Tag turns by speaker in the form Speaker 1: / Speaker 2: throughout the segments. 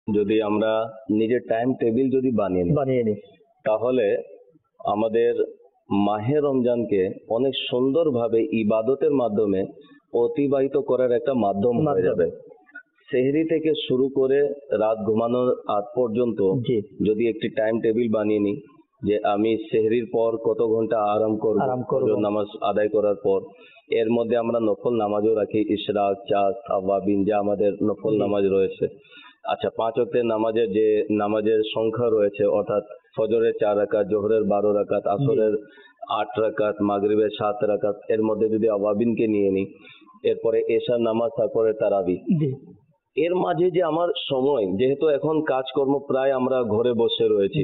Speaker 1: যদি আমরা নিজের টাইম টেবিল যদি বানিয়ে নিই তাহলে আমাদের মাহে রমজানকে অনেক সুন্দরভাবে ইবাদতের মাধ্যমে অতিবাহিত করার একটা মাধ্যম হয়ে যাবে। সেহরি থেকে শুরু করে রাত ঘুমানোর আগ পর্যন্ত যদি একটি টাইম টেবিল বানিয়ে নিই যে আমি সেহরির পর কত ঘন্টা আরাম করব নামাজ আদায় করার পর, এর মধ্যে আমরা নফল নামাজও রাখি, ইশরাক, চাঁদ, আওয়াবিন, যা আমাদের নফল নামাজ রয়েছে। আচ্ছা, 5 ওয়াক্তের যে নামাজের সংখ্যা রয়েছে, অর্থাৎ ফজরের 4 রাকাত, জোহরের 12 রাকাত, আসরের 8 রাকাত, মাগরিবের 7 রাকাত, এর মধ্যে যদি আওয়াবিনকে নিয়ে নিই, এরপরে এশার নামাজ, তারপরে তারাবি, এর মাঝে যে আমার সময়, যেহেতু এখন কাজকর্ম প্রায় আমরা ঘরে বসে রয়েছি,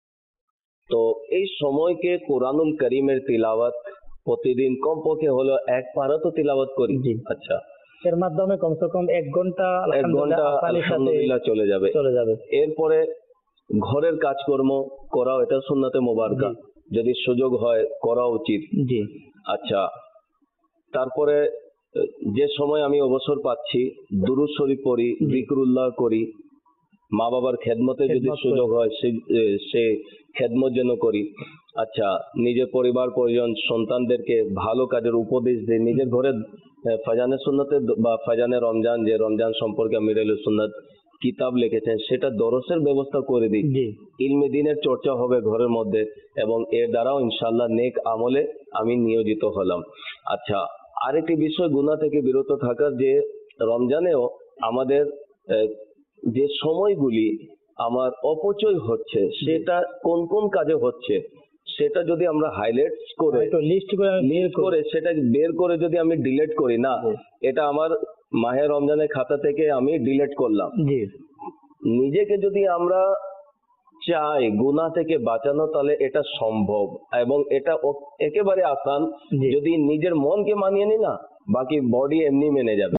Speaker 1: তো এই সময়কে কোরআনুল করিমের তিলাওয়াত প্রতিদিন কমপক্ষে হলো 1 পারা তো তিলাওয়াত করি। আচ্ছা,
Speaker 2: এর মাধ্যমে কমসে কম 1 ঘন্টা
Speaker 1: আলহামদুলিল্লাহ চলে যাবে। এরপরে ঘরের কাজকর্ম করাও, এটা সুন্নাতে মোবারকা, যদি সুযোগ হয় করা উচিত। আচ্ছা, তারপরে যে সময় আমি অবসর পাচ্ছি দুরূদ শরীফ পড়ি, জিকরুল্লাহ করি, মা বাবার খেদমতে যদি সুযোগ হয় সে খেদমত যেন করি। আচ্ছা, নিজের পরিবার পরিজন সন্তানদেরকে ভালো কাজের উপদেশ দিই। নিজের ঘরে ফাজানে সুন্নতে বা ফাজানে রমজান, যে রমজান সম্পর্কে মিরালুস সুন্নাত কিতাব লিখেছেন, সেটা দরসের ব্যবস্থা করে দিই। ইলমে দ্বীনের চর্চা হবে ঘরের মধ্যে, এবং এর দ্বারাও ইনশাআল্লাহ নেক আমলে আমি নিয়োজিত হলাম। আচ্ছা, আরেকটি বিষয় গুনাহ থেকে বিরত থাকার, যে রমজানেও আমাদের যে সময়গুলি আমার অপচয় হচ্ছে, সেটা কোন কোন কাজে হচ্ছে সেটা যদি আমরা হাইলাইটস করে লিস্ট করে সেটা বের করে যদি আমি ডিলিট করি, না এটা আমার মাহে রমজানের খাতা থেকে আমি ডিলিট করলাম। নিজেকে যদি আমরা চাই গুনাহ থেকে বাঁচানো, তাহলে এটা সম্ভব, এবং এটা একেবারে আসান। যদি নিজের মনকে মানিয়ে নি, না বাকি বডি এমনি মেনে যাবে।